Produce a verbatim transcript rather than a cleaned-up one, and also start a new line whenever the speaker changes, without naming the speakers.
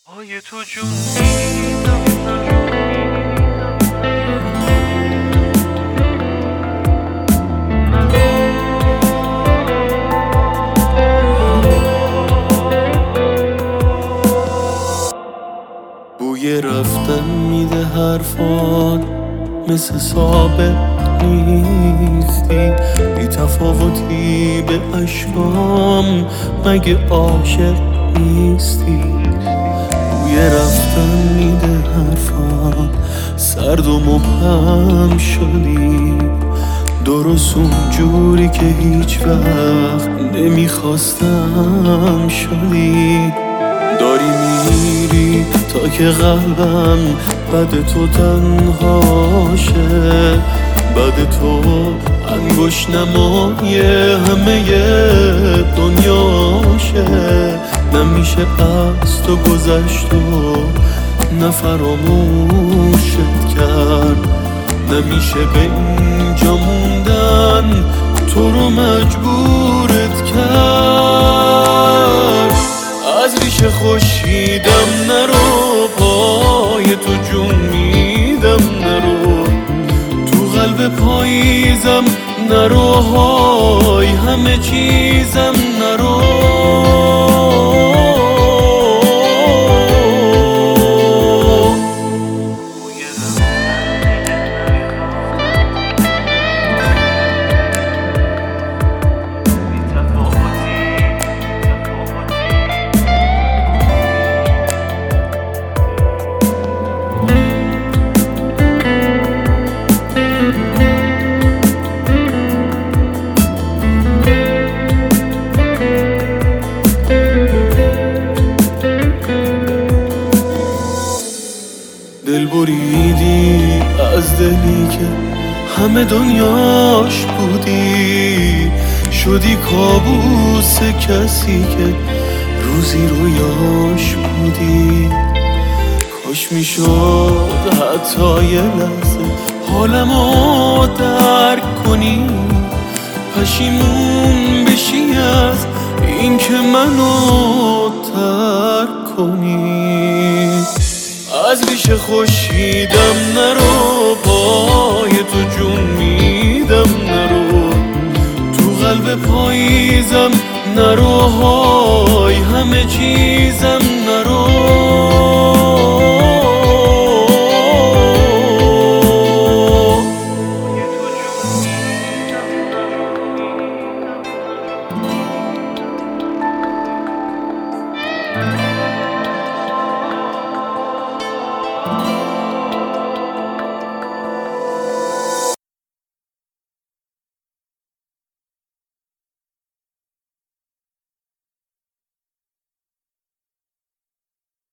پای تو جون میدم
بوی رفتن میده حرفات مثل سابق نیستی، بی تفاوتی به اشکام مگه عاشق نیستی. بوی رفتن میده حرفات سرد و مبهم شدی، درست اونجوری که هیچ وقت نمیخواستم شدی. داری میری تا که قلبم بد تو تنهاشه، بد تو انگشت نمای همه دنیاشه. نمیشه از تو گذشت و نفراموشت کرد، نمیشه به اینجا موندن تو رو مجبورت کرد. از ریشه خورشیدم نرو، پای تو جون میدم نرو، تو قلب پاییزم نرو، های همه چیزم نرو. دل بریدی از دلی که همه دنیاش بودی، شدی کابوس کسی که روزی رویاش بودی. کاش میشد حتی یه لحظه حالمو درک کنی، پشیمون بشی از این که منو ترک کنی. از ریشه خورشیدم نرو، پای تو جون میدم نرو، تو قلب پاییزم نرو، های